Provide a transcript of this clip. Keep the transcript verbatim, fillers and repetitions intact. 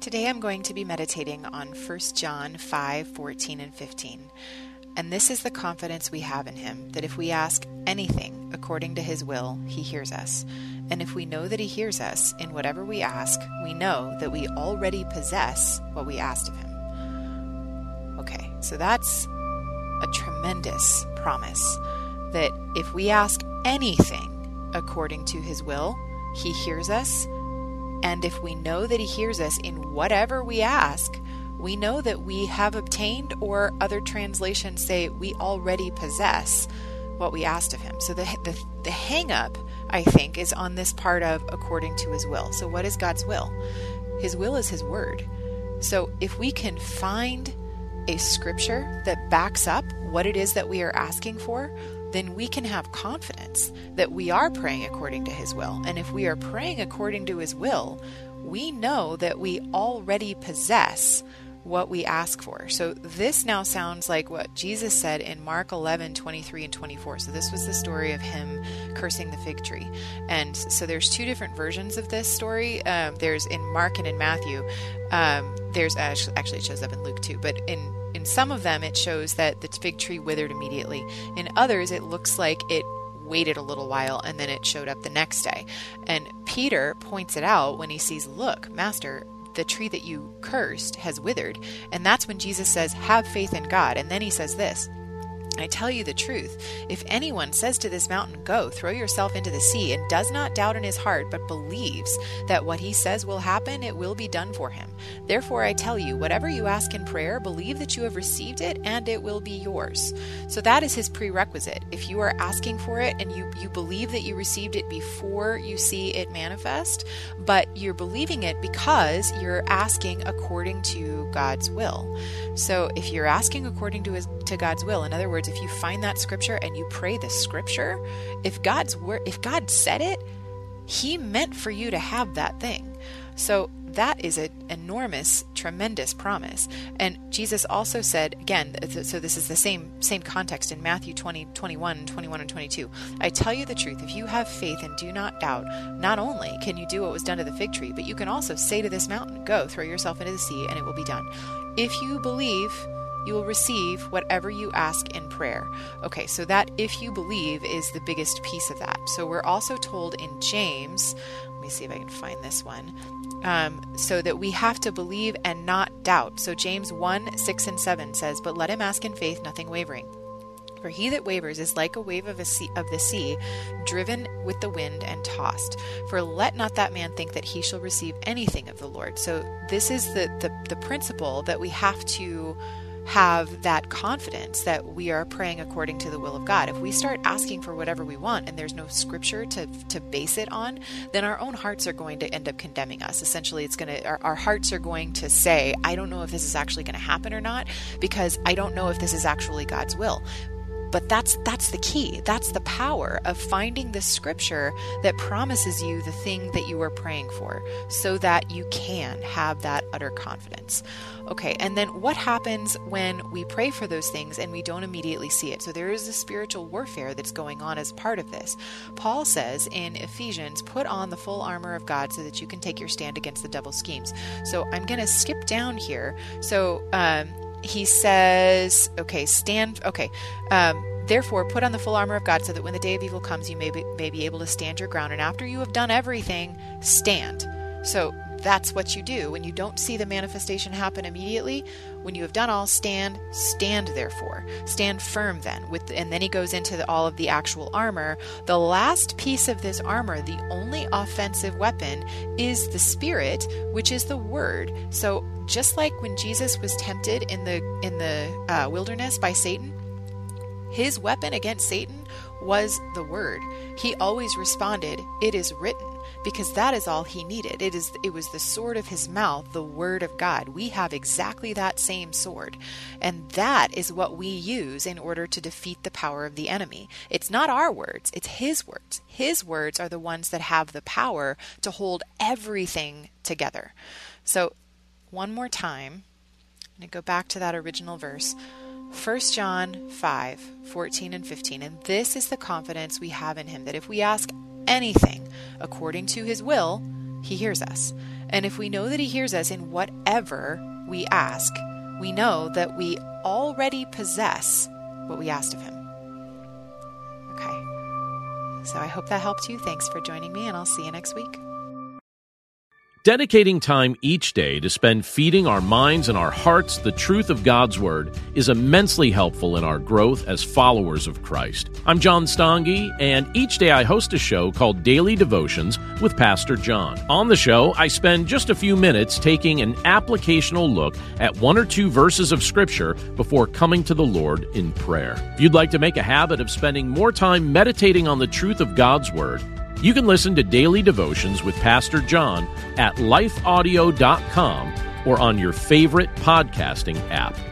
Today I'm going to be meditating on First John five, fourteen and fifteen. And this is the confidence we have in him, that if we ask anything according to his will, he hears us. And if we know that he hears us in whatever we ask, we know that we already possess what we asked of him. Okay, so that's a tremendous promise, that if we ask anything according to his will, he hears us. And if we know that he hears us in whatever we ask, we know that we have obtained, or other translations say we already possess what we asked of him. So the, the, the hang up, I think, is on this part of according to his will. So what is God's will? His will is his word. So if we can find a scripture that backs up what it is that we are asking for, then we can have confidence that we are praying according to his will. And if we are praying according to his will, we know that we already possess what we ask for. So this now sounds like what Jesus said in Mark eleven, twenty-three and twenty-four. So this was the story of him cursing the fig tree. And so there's two different versions of this story. Um, there's in Mark and in Matthew. Um, there's actually, actually it shows up in Luke too, but in In some of them, it shows that the fig tree withered immediately. In others, it looks like it waited a little while and then it showed up the next day. And Peter points it out when he sees, look, Master, the tree that you cursed has withered. And that's when Jesus says, have faith in God. And then he says this, I tell you the truth, if anyone says to this mountain, go, throw yourself into the sea, and does not doubt in his heart, but believes that what he says will happen, it will be done for him. Therefore I tell you, whatever you ask in prayer, believe that you have received it, and it will be yours. So that is his prerequisite. If you are asking for it, and you, you believe that you received it before you see it manifest, but you're believing it because you're asking according to God's will. So if you're asking according to his, to God's will, in other words, if you find that scripture and you pray the scripture, if God's word, if God said it, he meant for you to have that thing. So that is an enormous, tremendous promise. And Jesus also said, again, so this is the same same context in Matthew twenty, twenty-one, twenty-one and twenty-two. I tell you the truth, if you have faith and do not doubt, not only can you do what was done to the fig tree, but you can also say to this mountain, go, throw yourself into the sea, and it will be done. If you believe, you will receive whatever you ask in prayer. Okay, so that if you believe is the biggest piece of that. So we're also told in James, let me see if I can find this one, um, so that we have to believe and not doubt. So James one, six and seven says, but let him ask in faith, nothing wavering. For he that wavers is like a wave of, a sea, of the sea, driven with the wind and tossed. For let not that man think that he shall receive anything of the Lord. So this is the, the, the principle that we have to have, that confidence that we are praying according to the will of God. If we start asking for whatever we want and there's no scripture to to base it on, then our own hearts are going to end up condemning us. Essentially, it's going to our, our hearts are going to say, I don't know if this is actually going to happen or not, because I don't know if this is actually God's will. But that's that's the key. That's the power of finding the scripture that promises you the thing that you are praying for, so that you can have that utter confidence. Okay, and then what happens when we pray for those things and we don't immediately see it? So there is a spiritual warfare that's going on as part of this. Paul says in Ephesians, put on the full armor of God so that you can take your stand against the devil's schemes. So I'm going to skip down here. So um, he says, okay, stand, okay, um, therefore, put on the full armor of God so that when the day of evil comes, you may be, may be able to stand your ground. And after you have done everything, stand. So that's what you do. When you don't see the manifestation happen immediately, when you have done all, stand, stand therefore. Stand firm then. With, and then he goes into the, all of the actual armor. The last piece of this armor, the only offensive weapon, is the Spirit, which is the Word. So just like when Jesus was tempted in the, in the uh, wilderness by Satan, his weapon against Satan was the word. He always responded, it is written, because that is all he needed. It is, it was the sword of his mouth, the word of God. We have exactly that same sword. And that is what we use in order to defeat the power of the enemy. It's not our words, it's his words. His words are the ones that have the power to hold everything together. So one more time, I'm going to go back to that original verse. First John five, fourteen and fifteen. And this is the confidence we have in him, that if we ask anything according to his will, he hears us. And if we know that he hears us in whatever we ask, we know that we already possess what we asked of him. Okay. So I hope that helped you. Thanks for joining me, and I'll see you next week. Dedicating time each day to spend feeding our minds and our hearts the truth of God's Word is immensely helpful in our growth as followers of Christ. I'm John Stange, and each day I host a show called Daily Devotions with Pastor John. On the show, I spend just a few minutes taking an applicational look at one or two verses of Scripture before coming to the Lord in prayer. If you'd like to make a habit of spending more time meditating on the truth of God's Word, you can listen to Daily Devotions with Pastor John at life audio dot com or on your favorite podcasting app.